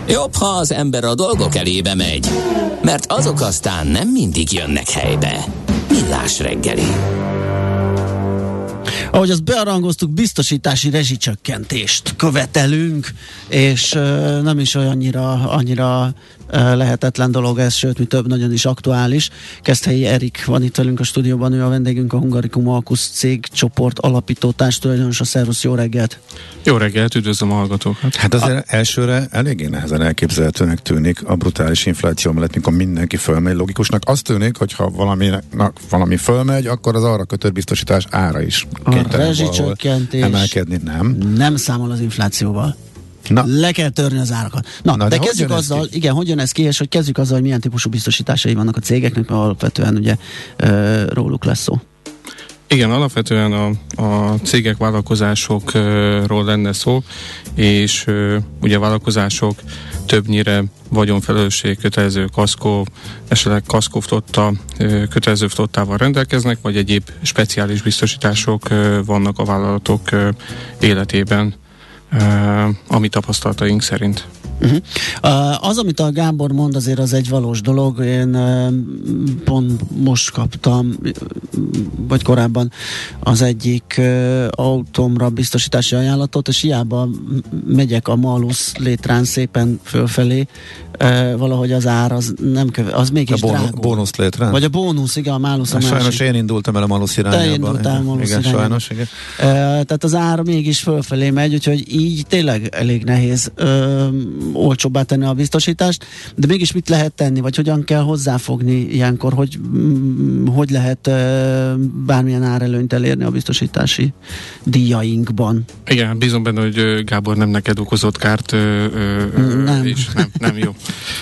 Jobb, ha az ember a dolgok elébe megy, mert azok aztán nem mindig jönnek helybe. Millás reggeli. Ahogy azt bearangoztuk, biztosítási rezsicsökkentést követelünk, és nem is annyira lehetetlen dolog ez, sőt, mi több, nagyon is aktuális. Keszthelyi Erik van itt velünk a stúdióban, ő a vendégünk, a Hungarikum Alkusz cégcsoport alapító társtulajdonos. A szervusz, jó reggelt! Jó reggelt, üdvözlöm a hallgatókat! Hát azért elsőre eléggé nehezen elképzelhetőnek tűnik a brutális infláció mellett, mikor mindenki fölmegy. Logikusnak azt tűnik, hogy ha valami fölmegy, akkor az arra kötött biztosítás ára is a rezsicsökkentés emelkedni, nem számol az inflációval. Na. Le kell törni az árakat. Na de kezdjük azzal, igen, hogy jön ez ki, és hogy kezdjük azzal, hogy milyen típusú biztosításai vannak a cégeknek, mert alapvetően ugye róluk lesz szó. Igen, alapvetően a cégek, vállalkozásokról lenne szó, és ugye vállalkozások többnyire vagyonfelelősség kötelező kaszkó, esetleg kaszkóflotta kötelező flottával rendelkeznek, vagy egyéb speciális biztosítások vannak a vállalatok életében, ami tapasztalataink szerint. Az, amit a Gábor mond, azért az egy valós dolog. Én pont most kaptam, vagy korábban az egyik autómra biztosítási ajánlatot, és hiába megyek a Malus létrán szépen fölfelé, valahogy az ár az nem az mégis drágul. A bónusz létrán? Vagy a bónusz, igen, a Malus a másik. Sajnos én indultam el a Malus irányába. Te indultál Malus irányába. Sajnos, igen. Tehát az ár mégis fölfelé megy, úgyhogy így tényleg elég nehéz olcsóbbá tenni a biztosítást, de mégis mit lehet tenni, vagy hogyan kell hozzáfogni ilyenkor, hogy lehet bármilyen árelőnyt elérni a biztosítási díjainkban? Igen, bízom benne, hogy Gábor nem neked okozott kárt, nem. És nem jó.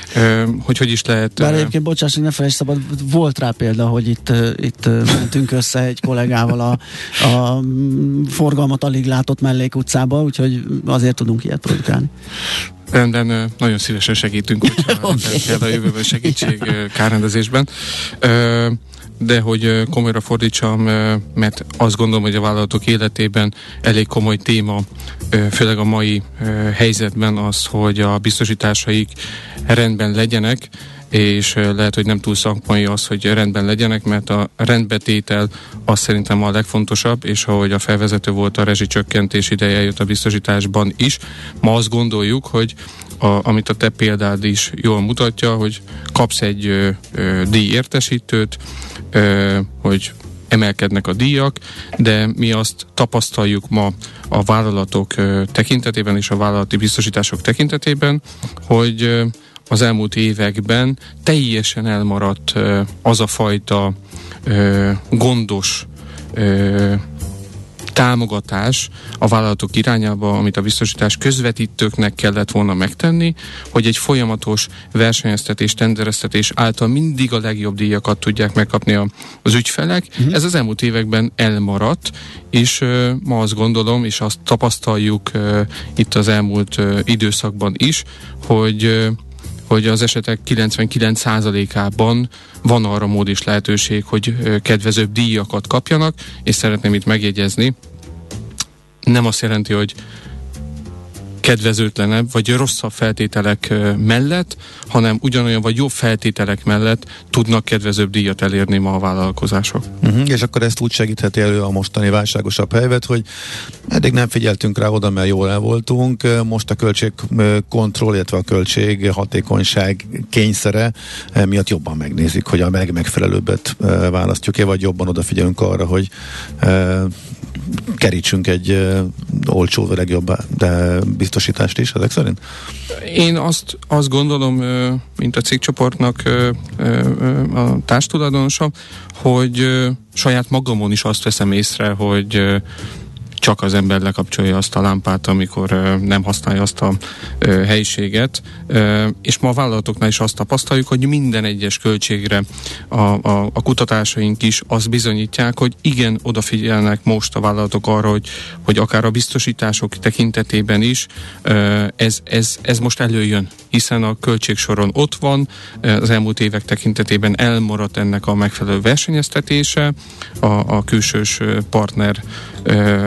Hogy is lehet... Bár egyébként, bocsáss, ne felejtsd szabad, volt rá példa, hogy itt mentünk össze egy kollégával a forgalmat alig látott mellékutcába, úgyhogy azért tudunk ilyet produkálni. Rendben, nagyon szívesen segítünk, hogyha kell a jövőben segítség kárrendezésben. De hogy komolyra fordítsam, mert azt gondolom, hogy a vállalatok életében elég komoly téma, főleg a mai helyzetben az, hogy a biztosításaik rendben legyenek, és lehet, hogy nem túl szakmai az, hogy rendben legyenek, mert a rendbetétel az szerintem a legfontosabb, és ahogy a felvezető volt, a rezsicsökkentés ideje jött a biztosításban is. Ma azt gondoljuk, hogy amit a te példád is jól mutatja, hogy kapsz egy díjértesítőt, hogy emelkednek a díjak, de mi azt tapasztaljuk ma a vállalatok tekintetében és a vállalati biztosítások tekintetében, hogy az elmúlt években teljesen elmaradt az a fajta gondos támogatás a vállalatok irányába, amit a biztosítás közvetítőknek kellett volna megtenni, hogy egy folyamatos versenyeztetés, tendereztetés által mindig a legjobb díjakat tudják megkapni az ügyfelek. Ez az elmúlt években elmaradt, és ma azt gondolom, és azt tapasztaljuk itt az elmúlt időszakban is, hogy az esetek 99%-ában van arra mód és lehetőség, hogy kedvezőbb díjakat kapjanak, és szeretném itt megjegyezni, nem azt jelenti, hogy kedvezőtlenebb, vagy rosszabb feltételek mellett, hanem ugyanolyan vagy jobb feltételek mellett tudnak kedvezőbb díjat elérni ma a vállalkozások. És akkor ezt úgy segítheti elő a mostani válságosabb helyzet, hogy eddig nem figyeltünk rá oda, mert jól el voltunk, most a költségkontroll, illetve a költséghatékonyság kényszere miatt jobban megnézik, hogy a megfelelőbbet választjuk-e, vagy jobban odafigyelünk arra, hogy kerítsünk egy olcsó, legjobb biztosítást is, ezek szerint? Én azt gondolom, mint a cégcsoportnak a társtulajdonosa, hogy saját magamon is azt veszem észre, hogy csak az ember lekapcsolja azt a lámpát, amikor nem használja azt a helyiséget. És ma a vállalatoknál is azt tapasztaljuk, hogy minden egyes költségre a kutatásaink is azt bizonyítják, hogy igen, odafigyelnek most a vállalatok arra, hogy akár a biztosítások tekintetében is ez most előjön, hiszen a költségsoron ott van, az elmúlt évek tekintetében elmaradt ennek a megfelelő versenyeztetése, a külsős partner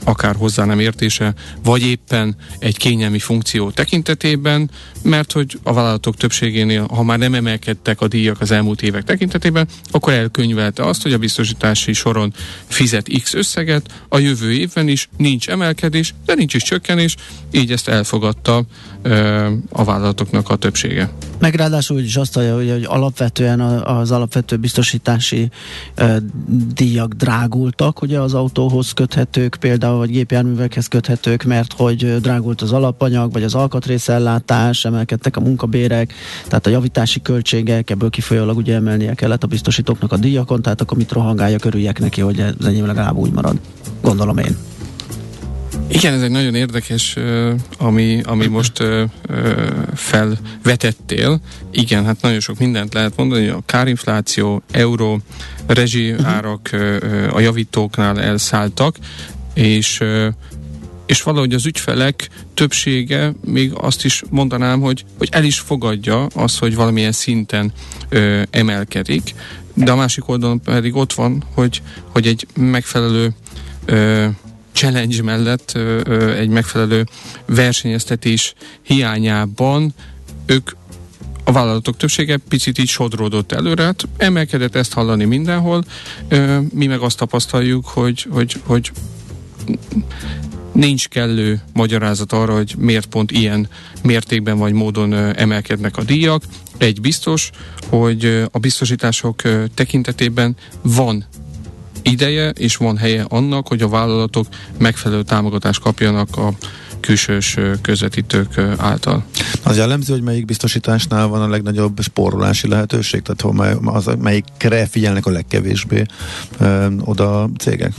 akár hozzá nem értése, vagy éppen egy kényelmi funkció tekintetében, mert hogy a vállalatok többségénél, ha már nem emelkedtek a díjak az elmúlt évek tekintetében, akkor elkönyvelte azt, hogy a biztosítási soron fizet X összeget, a jövő évben is nincs emelkedés, de nincs is csökkenés, így ezt elfogadta a vállalatoknak a többsége. Meg ráadásul úgy is azt hallja, hogy alapvetően az alapvető biztosítási díjak drágultak, ugye az autóhoz köthetők például, vagy gépjárművekhez köthetők, mert hogy drágult az alapanyag, vagy az alkatrészellátás, emelkedtek a munkabérek, tehát a javítási költségek, ebből kifolyólag ugye emelnie kellett a biztosítóknak a díjakon, tehát akkor mit rohangáljak, örüljek neki, hogy ez enyém legalább úgy marad. Gondolom én. Igen, ez egy nagyon érdekes, ami most felvetettél. Igen, hát nagyon sok mindent lehet mondani, a kárinfláció, euró, rezsi árak a javítóknál elszálltak, és valahogy az ügyfelek többsége még azt is mondanám, hogy el is fogadja azt, hogy valamilyen szinten emelkedik, de a másik oldalon pedig ott van, hogy egy megfelelő challenge mellett egy megfelelő versenyeztetés hiányában a vállalatok többsége picit így sodródott előre, hát emelkedett, ezt hallani mindenhol, mi meg azt tapasztaljuk, hogy nincs kellő magyarázat arra, hogy miért pont ilyen mértékben vagy módon emelkednek a díjak. Egy biztos, hogy a biztosítások tekintetében van ideje és van helye annak, hogy a vállalatok megfelelő támogatást kapjanak a külsős közvetítők által. Az jellemző, hogy melyik biztosításnál van a legnagyobb spórolási lehetőség? Tehát melyikre figyelnek a legkevésbé oda cégek?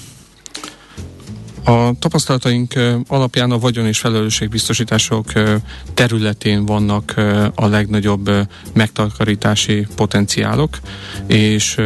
A tapasztalataink alapján a vagyon- és felelősségbiztosítások területén vannak a legnagyobb megtakarítási potenciálok, és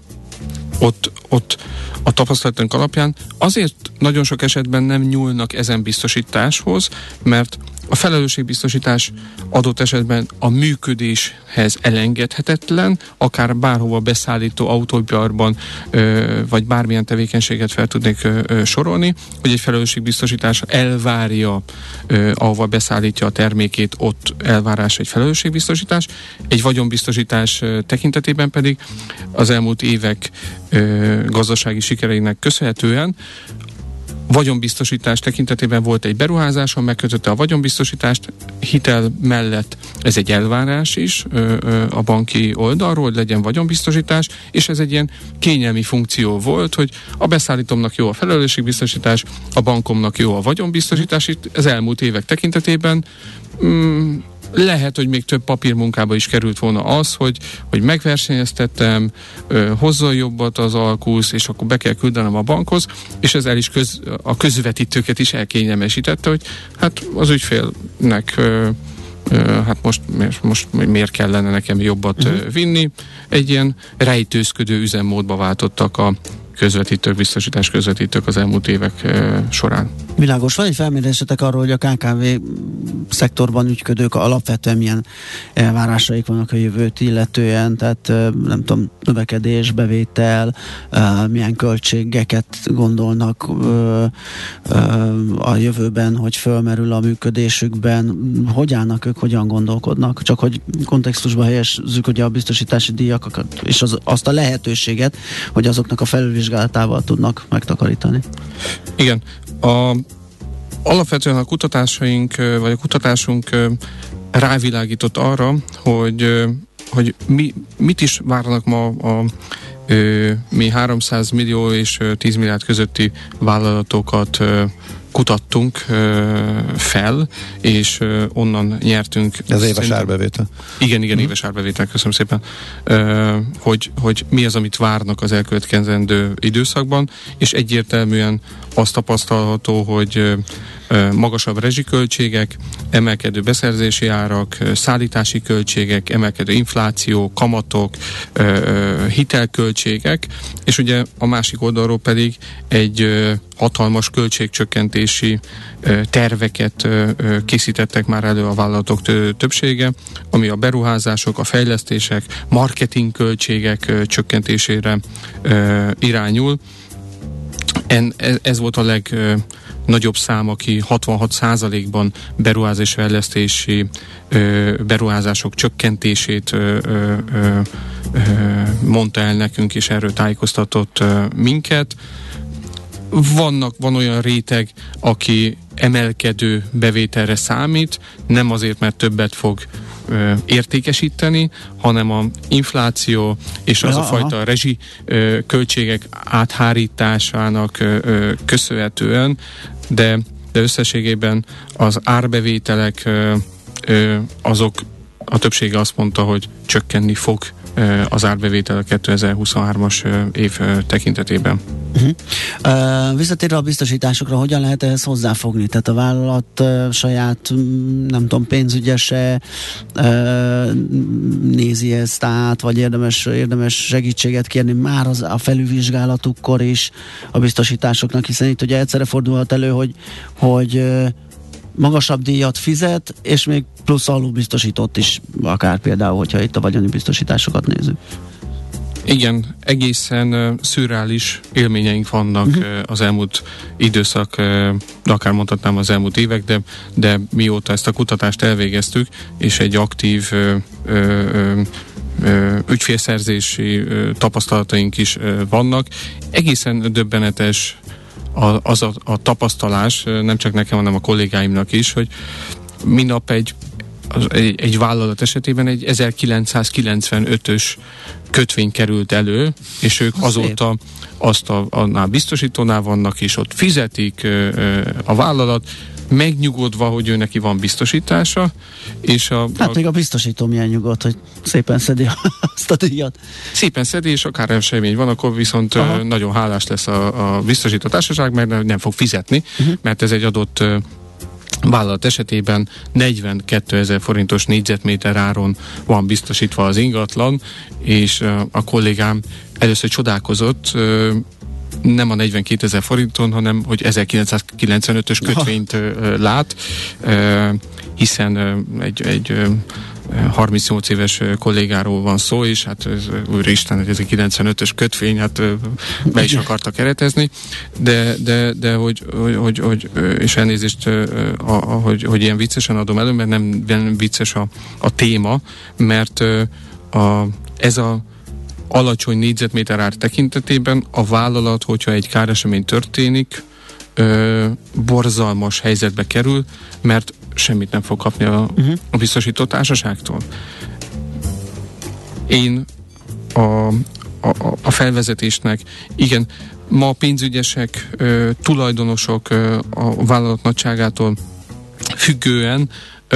ott a tapasztalatunk alapján azért nagyon sok esetben nem nyúlnak ezen biztosításhoz, mert a felelősségbiztosítás adott esetben a működéshez elengedhetetlen, akár bárhova beszállító autógyárban, vagy bármilyen tevékenységet fel tudnék sorolni, hogy egy felelősségbiztosítás elvárja, ahova beszállítja a termékét, ott elvárás egy felelősségbiztosítás. Egy vagyonbiztosítás tekintetében pedig az elmúlt évek gazdasági sikereinek köszönhetően vagyonbiztosítás tekintetében volt egy beruházáson, megkötötte a vagyonbiztosítást, hitel mellett ez egy elvárás is a banki oldalról, hogy legyen vagyonbiztosítás, és ez egy ilyen kényelmi funkció volt, hogy a beszállítómnak jó a felelősségbiztosítás, a bankomnak jó a vagyonbiztosítás. Itt az elmúlt évek tekintetében lehet, hogy még több papírmunkába is került volna az, hogy megversenyeztettem, hozzon jobbat az alkusz, és akkor be kell küldenem a bankhoz, és ez el is a közvetítőket is elkényelmesítette, hogy hát az ügyfélnek hát most miért kellene nekem jobbat vinni. Egy ilyen rejtőzködő üzemmódba váltottak a biztosítás közvetítők az elmúlt évek során. Világos. Van egy felmérésetek arról, hogy a KKV szektorban ügyködők alapvetően milyen elvárásaik vannak a jövőt illetően, tehát nem tudom, növekedés, bevétel, milyen költségeket gondolnak a jövőben, hogy fölmerül a működésükben, hogy állnak ők, hogyan gondolkodnak, csak hogy kontextusba helyezzük ugye a biztosítási díjakat, és azt a lehetőséget, hogy azoknak a felülvizsgálatával tudnak megtakarítani. Igen. Alapvetően a kutatásaink, vagy a kutatásunk rávilágított arra, hogy mit is várnak ma mi 300 millió és 10 milliárd közötti vállalatokat kutattunk fel, és onnan nyertünk. Ez éves árbevétel. Igen, éves árbevétel, köszönöm szépen. Hogy mi az, amit várnak az elkövetkezendő időszakban, és egyértelműen azt tapasztalható, hogy magasabb rezsiköltségek, emelkedő beszerzési árak, szállítási költségek, emelkedő infláció, kamatok, hitelköltségek, és ugye a másik oldalról pedig egy hatalmas költségcsökkentési terveket készítettek már elő a vállalatok többsége, ami a beruházások, a fejlesztések, marketing költségek csökkentésére irányul. Ez volt a nagyobb szám, aki 66%-ban beruházás fejlesztési beruházások csökkentését mondta el nekünk, és erről tájékoztatott minket. Van olyan réteg, aki emelkedő bevételre számít, nem azért, mert többet fog értékesíteni, hanem a infláció és az a fajta rezsi költségek áthárításának köszönhetően, de összességében az árbevételek azok, a többsége azt mondta, hogy csökkenni fog az árbevétel a 2023-as év tekintetében. Visszatérve a biztosításokra, hogyan lehet ehhez hozzáfogni? Tehát a vállalat saját, nem tudom, pénzügyese nézi ezt át, vagy érdemes segítséget kérni már a felülvizsgálatukkor is a biztosításoknak, hiszen itt ugye egyszerre fordulhat elő, hogy magasabb díjat fizet, és még plusz alulbiztosított is, akár például, hogyha itt a vagyoni biztosításokat nézzük. Igen, egészen szürreális élményeink vannak az elmúlt időszak, de akár mondhatnám az elmúlt évek, de mióta ezt a kutatást elvégeztük, és egy aktív ügyfélszerzési tapasztalataink is vannak. Egészen döbbenetes az a tapasztalás, nem csak nekem, hanem a kollégáimnak is, hogy minap egy vállalat esetében egy 1995-ös kötvény került elő, és ők azóta azt annál biztosítónál vannak, és ott fizetik a vállalat, megnyugodva, hogy ő neki van biztosítása, és még a biztosító milyen nyugodt, hogy szépen szedi azt a díjat. Szépen szedi, és akár esemény van, akkor viszont nagyon hálás lesz a biztosító társaság, mert nem fog fizetni, mert ez egy adott vállalat esetében 42 000 forintos négyzetméter áron van biztosítva az ingatlan, és a kollégám először csodálkozott, nem a 42 000 forinton, hanem hogy 1995-ös kötvényt lát, hiszen egy 38 éves kollégáról van szó, és hát úristen, hogy ez egy 95-ös kötvény, hát be is akarta keretezni, de hogy és elnézést, hogy ilyen viccesen adom elő, mert nem vicces a téma, mert ez a alacsony négyzetméter ár tekintetében a vállalat, hogyha egy káresemény történik, borzalmas helyzetbe kerül, mert semmit nem fog kapni a biztosító társaságtól. Én a felvezetésnek, igen, ma a pénzügyesek, tulajdonosok a vállalat nagyságától függően,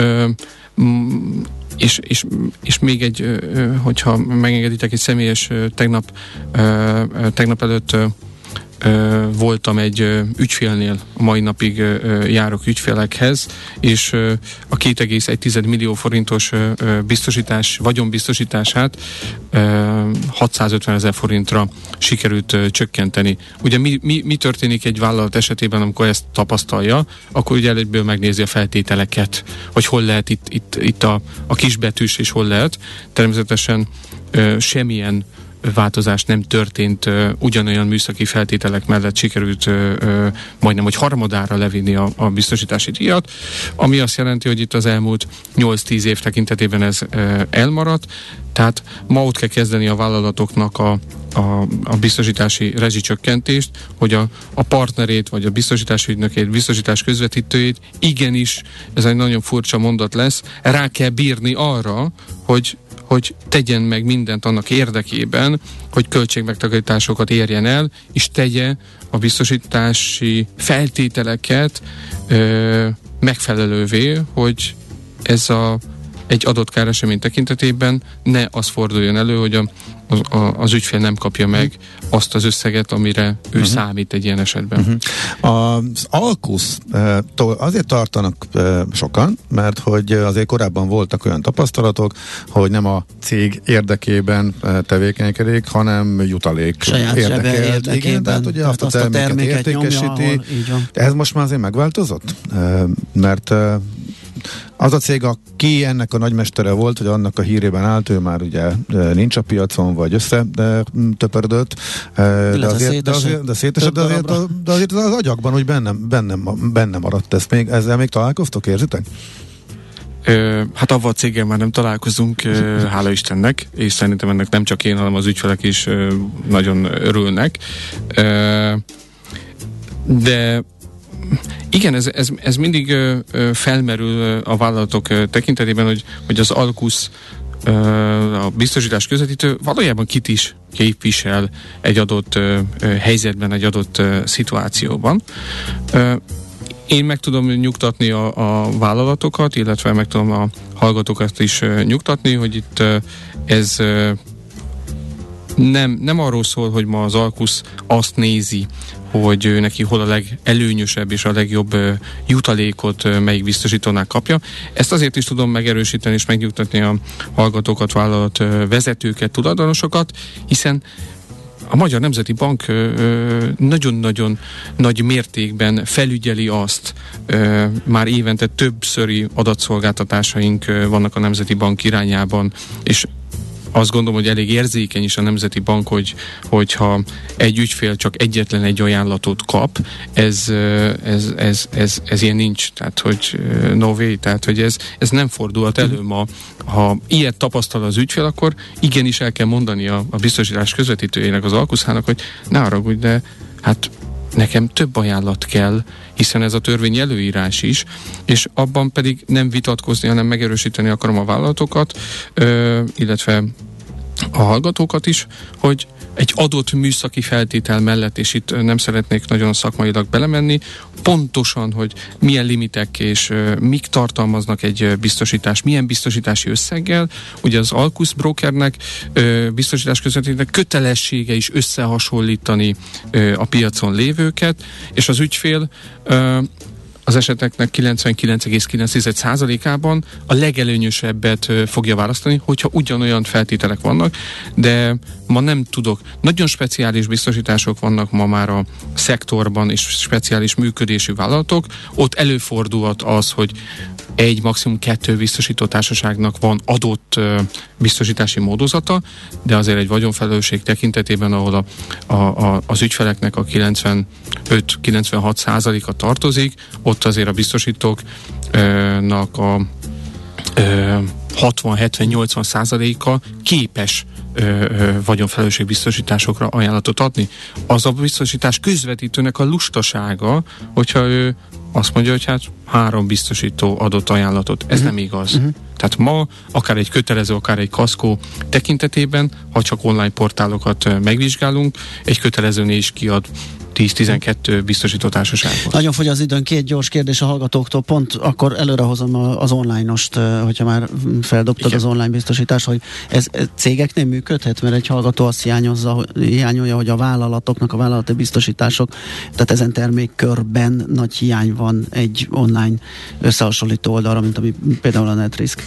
és még egy, hogyha megengeditek, egy személyes tegnap előtt voltam egy ügyfélnél, a mai napig járok ügyfélekhez, és a 2,1 millió forintos biztosítás, vagyonbiztosítását 650 000 forintra sikerült csökkenteni. Ugye mi történik egy vállalat esetében, amikor ezt tapasztalja, akkor ugye egyből megnézi a feltételeket, hogy hol lehet itt a kisbetűs, és hol lehet. Természetesen semmilyen változás nem történt, ugyanolyan műszaki feltételek mellett sikerült majdnem, hogy harmadára levinni a biztosítási díjat, ami azt jelenti, hogy itt az elmúlt 8-10 év tekintetében ez elmaradt, tehát ma ott kell kezdeni a vállalatoknak a biztosítási rezsicsökkentést, hogy a partnerét, vagy a biztosítási ügynökét, biztosítás közvetítőjét, igenis, ez egy nagyon furcsa mondat lesz, rá kell bírni arra, hogy tegyen meg mindent annak érdekében, hogy költségmegtakarításokat érjen el, és tegye a biztosítási feltételeket megfelelővé, hogy ez egy adott káresemény tekintetében ne az forduljon elő, hogy az ügyfél nem kapja meg azt az összeget, amire ő számít egy ilyen esetben. Az Alkusztól azért tartanak sokan, mert hogy azért korábban voltak olyan tapasztalatok, hogy nem a cég érdekében tevékenykedik, hanem jutalék érdekében. Igen, tehát ugye azt a terméket értékesíti. Nyomja, ez most már azért megváltozott? Mert az a cég, aki ennek a nagymestere volt, vagy annak a hírében állt, ő már ugye nincs a piacon, vagy töpördött, de azért az agyakban úgy bennem maradt ezt még. Ezzel még találkoztok, érzitek? Hát avval a céggel már nem találkozunk, hála Istennek, és szerintem ennek nem csak én, hanem az ügyfelek is nagyon örülnek. De igen, ez mindig felmerül a vállalatok tekintetében, hogy az Alkusz, a biztosítás közvetítő valójában kit is képvisel egy adott helyzetben, egy adott szituációban. Én meg tudom nyugtatni a vállalatokat, illetve meg tudom a hallgatókat is nyugtatni, hogy itt ez nem arról szól, hogy ma az Alkusz azt nézi, hogy ő neki hol a legelőnyösebb és a legjobb jutalékot melyik biztosítónál kapja. Ezt azért is tudom megerősíteni és megnyugtatni a hallgatókat, vállalat vezetőket, tulajdonosokat, hiszen a Magyar Nemzeti Bank nagyon-nagyon nagy mértékben felügyeli azt, már évente többszöri adatszolgáltatásaink vannak a Nemzeti Bank irányában, és azt gondolom, hogy elég érzékeny is a Nemzeti Bank, hogyha egy ügyfél csak egyetlen egy ajánlatot kap, ez ilyen nincs, tehát hogy no way, tehát hogy ez nem fordulhat elő ma. Ha ilyet tapasztal az ügyfél, akkor igenis el kell mondani a biztosítás közvetítőjének, az Alkuszhának, hogy ne haragudj, de hát nekem több ajánlat kell, hiszen ez a törvény előírás is, és abban pedig nem vitatkozni, hanem megerősíteni akarom a vállalatokat, illetve a hallgatókat is, hogy egy adott műszaki feltétel mellett, és itt nem szeretnék nagyon szakmailag belemenni, pontosan, hogy milyen limitek és mik tartalmaznak egy biztosítás, milyen biztosítási összeggel. Ugye az Alkusz brokernek, biztosítás közvetítőnek kötelessége is összehasonlítani a piacon lévőket, és az ügyfél az eseteknek 99,9%-ában a legelőnyösebbet fogja választani, hogyha ugyanolyan feltételek vannak, de ma nem tudok. Nagyon speciális biztosítások vannak ma már a szektorban, és speciális működésű vállalatok. Ott előfordulhat az, hogy egy, maximum 2 biztosítótársaságnak van adott biztosítási módozata, de azért egy vagyonfelelősség tekintetében, ahol az ügyfeleknek a 95-96%-a tartozik, ott azért a biztosítóknak a 60-70-80%-a képes vagyonfelelősség biztosításokra ajánlatot adni. Az a biztosítás közvetítőnek a lustasága, hogyha ő azt mondja, hogy hát 3 biztosító adott ajánlatot. Ez nem igaz. Tehát ma akár egy kötelező, akár egy kaszkó tekintetében, ha csak online portálokat megvizsgálunk, egy kötelezőnél is kiad 10-12 biztosító társaságban. Nagyon fogy az időn, 2 gyors kérdés a hallgatóktól, pont akkor előrehozom az online-ost, hogyha már feldobtad Igen. az online biztosítás, hogy ez cégeknél működhet, mert egy hallgató azt hiányolja, hogy a vállalatoknak, a vállalati biztosítások, tehát ezen termékkörben nagy hiány van egy online összehasonlító oldalra, mint ami például a NetRisk.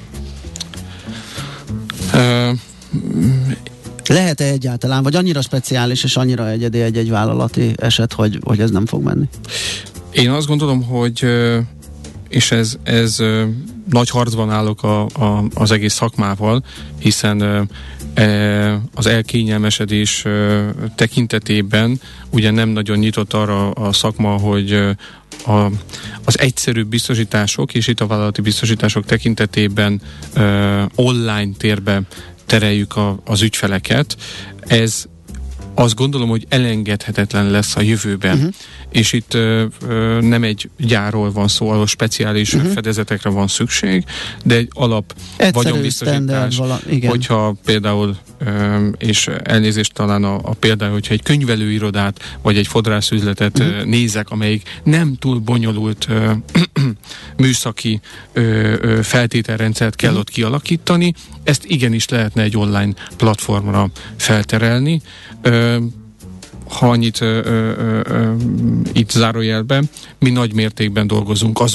Lehet-e egyáltalán, vagy annyira speciális és annyira egyedi egy vállalati eset, hogy ez nem fog menni? Én azt gondolom, hogy és ez nagy harcban állok az egész szakmával, hiszen az elkényelmesedés tekintetében ugye nem nagyon nyitott arra a szakma, hogy az egyszerűbb biztosítások, és itt a vállalati biztosítások tekintetében online térbe tereljük az ügyfeleket. Ez azt gondolom, hogy elengedhetetlen lesz a jövőben. És itt nem egy gyárról van szó, ahol speciális fedezetekre van szükség, de egy alap vagyonbiztosítás, hogyha például, és elnézést talán a például, hogyha egy könyvelőirodát, vagy egy fodrászüzletet nézek, amelyik nem túl bonyolult műszaki feltételrendszert kell ott kialakítani, ezt igenis lehetne egy online platformra felterelni. Ha annyit itt zárójelben, mi nagy mértékben dolgozunk azon,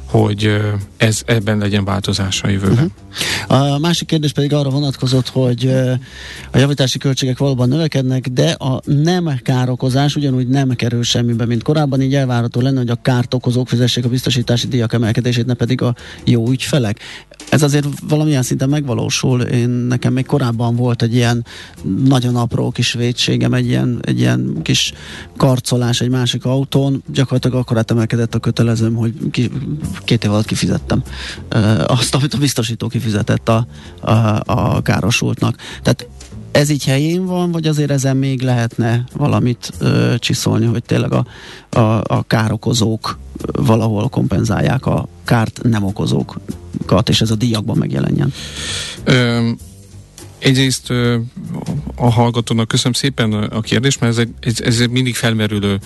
hogy ebben legyen változása a jövőben. A másik kérdés pedig arra vonatkozott, hogy a javítási költségek valóban növekednek, de a nem károkozás ugyanúgy nem kerül semmibe, mint korábban, így elvárható lenne, hogy a kárt okozók fizessék a biztosítási díjak emelkedését, ne pedig a jó ügyfelek. Ez azért valamilyen szinten megvalósul. Nekem még korábban volt egy ilyen nagyon apró kis vétségem, egy ilyen kis karcolás egy másik autón, gyakorlatilag akkor emelkedett a kötelezőm, hogy 2 év alatt kifizettem azt, amit a biztosító kifizetett a károsultnak. Tehát ez így helyén van, vagy azért ezen még lehetne valamit csiszolni, hogy tényleg a károkozók valahol kompenzálják a kárt nem okozókat, és ez a díjakban megjelenjen? Egyrészt a hallgatónak köszönöm szépen a kérdést, mert ez mindig felmerülő,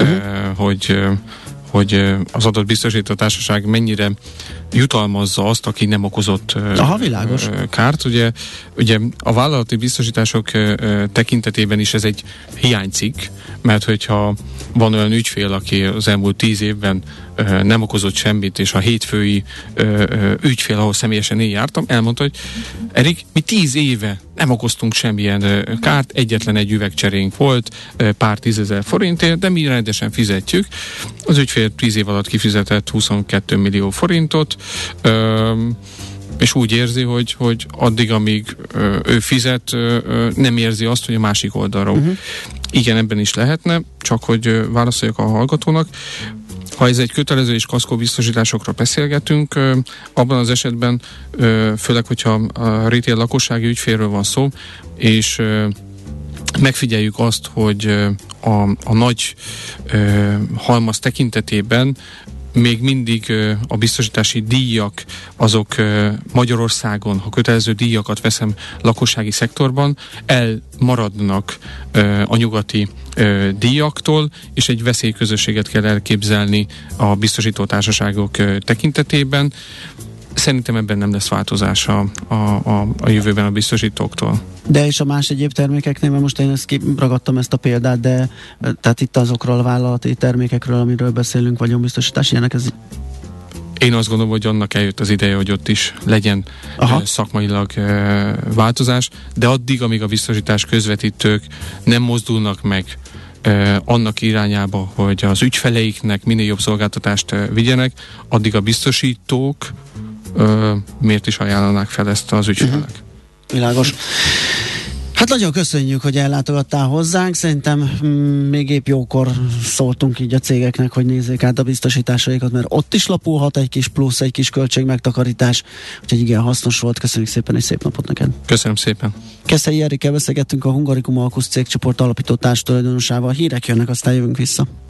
hogy az adott biztosító társaság mennyire jutalmazza azt, aki nem okozott kárt. Ugye a vállalati biztosítások tekintetében is ez egy hiánycikk, mert hogyha van olyan ügyfél, aki az elmúlt 10 évben nem okozott semmit, és a hétfői ügyfél, ahol személyesen én jártam, elmondta, hogy Erik, mi 10 éve nem okoztunk semmilyen kárt, egyetlen egy üvegcserénk volt, pár 10 000 forintért, de mi rendesen fizetjük. Az ügyfél 10 év alatt kifizetett 22 millió forintot, és úgy érzi, hogy addig, amíg ő fizet, nem érzi azt, hogy a másik oldalról. Igen, ebben is lehetne, csak hogy válaszoljak a hallgatónak. Ha ez egy kötelező és kaszkó biztosításokra beszélgetünk, abban az esetben, főleg, hogyha a retail lakossági ügyfélről van szó, és megfigyeljük azt, hogy a nagy halmaz tekintetében még mindig a biztosítási díjak azok Magyarországon, ha kötelező díjakat veszem lakossági szektorban, elmaradnak a nyugati díjaktól, és egy veszélyközösséget kell elképzelni a biztosítótársaságok tekintetében. Szerintem ebben nem lesz változás a jövőben a biztosítóktól. De és a más egyéb termékeknél, mert most én ragadtam ezt a példát, de tehát itt azokról a vállalati termékekről, amiről beszélünk, vagyonbiztosítás, ilyenek, ez... Én azt gondolom, hogy annak eljött az ideje, hogy ott is legyen szakmailag változás, de addig, amíg a biztosítás közvetítők nem mozdulnak meg annak irányába, hogy az ügyfeleiknek minél jobb szolgáltatást vigyenek, addig a biztosítók miért is ajánlanák fel ezt az ügyfelek? Világos. Hát nagyon köszönjük, hogy ellátogattál hozzánk. Szerintem még épp jókor szóltunk így a cégeknek, hogy nézzék át a biztosításaikat, mert ott is lapulhat egy kis plusz, egy kis költségmegtakarítás. Úgyhogy igen, hasznos volt. Köszönjük szépen, és szép napot neked. Köszönöm szépen. Keszthelyi Erikkel beszélgettünk, a Hungarikum Alkusz cégcsoport alapító társtulajdonosával. Hírek jönnek, aztán jövünk vissza.